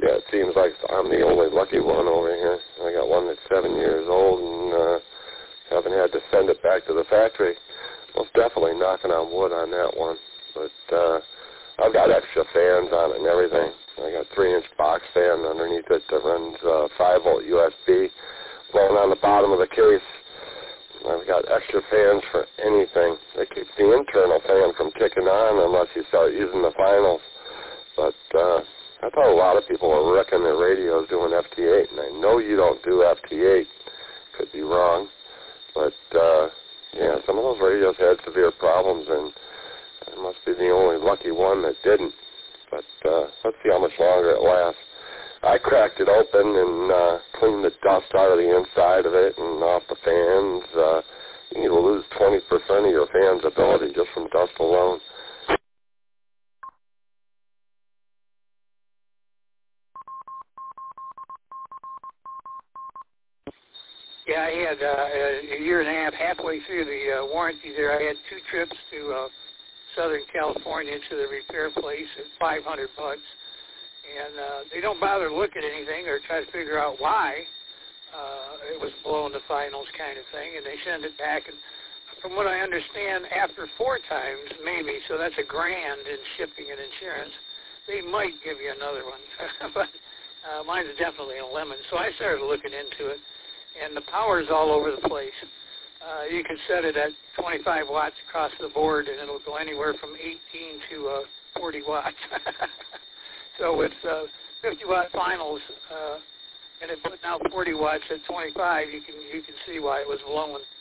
Yeah, it seems like I'm the only lucky one over here. I got one that's 7 years old and haven't had to send it back to the factory. Most definitely knocking on wood on that one. But I've got extra fans on it and everything. I got 3-inch box fan underneath it that runs 5-volt USB. Blowing on the bottom of the case. I've got extra fans for anything. That keeps the internal fan from kicking on unless you start using the finals. But I thought a lot of people were wrecking their radios doing FT8, and I know you don't do FT8. Could be wrong. But, yeah, some of those radios had severe problems, and I must be the only lucky one that didn't. But let's see how much longer it lasts. I cracked it open and cleaned the dust out of the inside of it and off the fans. You need to lose 20% of your fan's ability just from dust alone. Yeah, I had a year and a half, halfway through the warranty there, I had 2 trips to Southern California to the repair place at $500. And they don't bother to look at anything or try to figure out why it was blowing the finals kind of thing, and they send it back. And from what I understand, after 4 times, maybe, so that's $1,000 in shipping and insurance, they might give you another one. But mine's definitely a lemon. So I started looking into it, and the power's all over the place. You can set it at 25 watts across the board, and it'll go anywhere from 18 to 40 watts. So with 50-watt finals, and it put out 40 watts at 25, you can see why it was blowing.